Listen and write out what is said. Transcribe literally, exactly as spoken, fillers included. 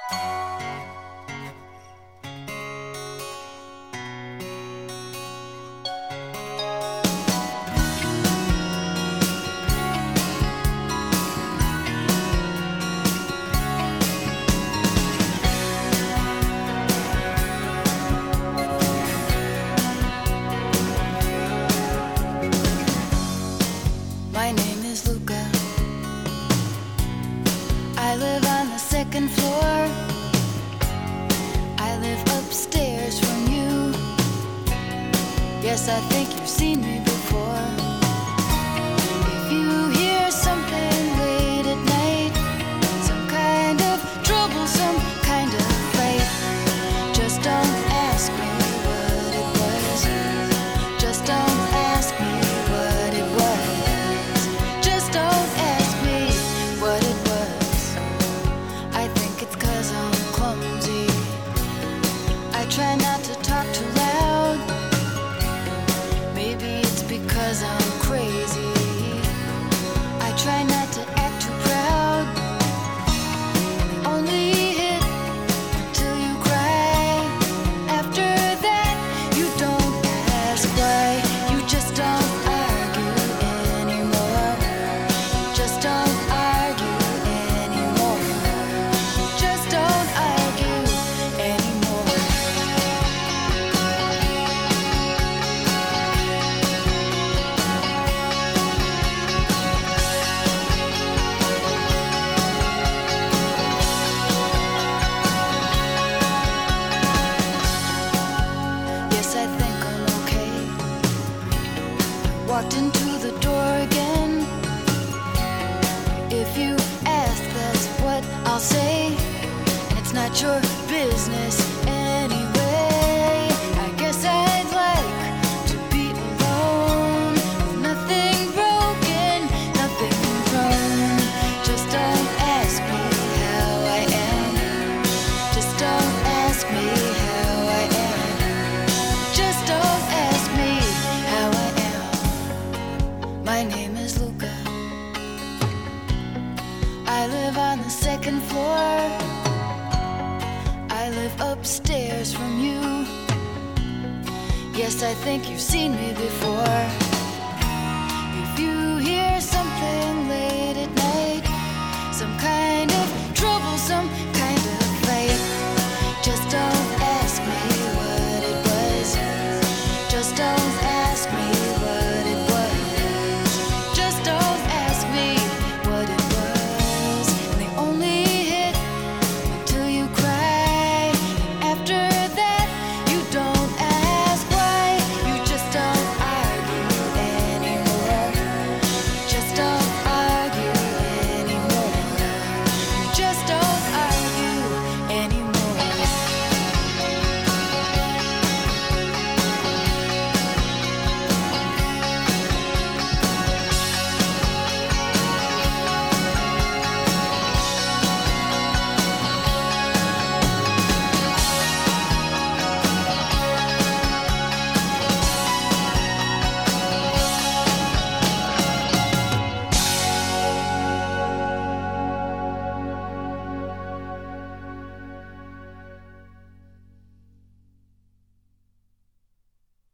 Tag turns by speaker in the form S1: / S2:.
S1: My name is Luca. I live on the second floor. I live upstairs from you. Yes, I think you've seen me before. If you hear something late at night, some kind of trouble, some kind of fight, just don't ask me what it was. Just don't ask me what it was. Just don't ask me what it was. I think it's 'cause I'm clumsy. I try not to talk too loud. Maybe it's because I'm crazy. I try not to act too proud. Only hit till you cry. After that, you don't ask why. You just don't argue anymore. Just don't argue anymore. Just don't argue anymore. Yes, I think I'm okay. Walked into the door again. If you ask, that's what I'll say. And it's not your business anyway. I guess I'd like to be alone, with nothing broken, nothing wrong. Just don't ask me how I am. Just don't ask me how I am. Just don't ask me how I am. My name is Luca. I live on the second floor. I live upstairs from you. Yes, I think you've seen me before. If you hear something late at night, some kind of trouble, some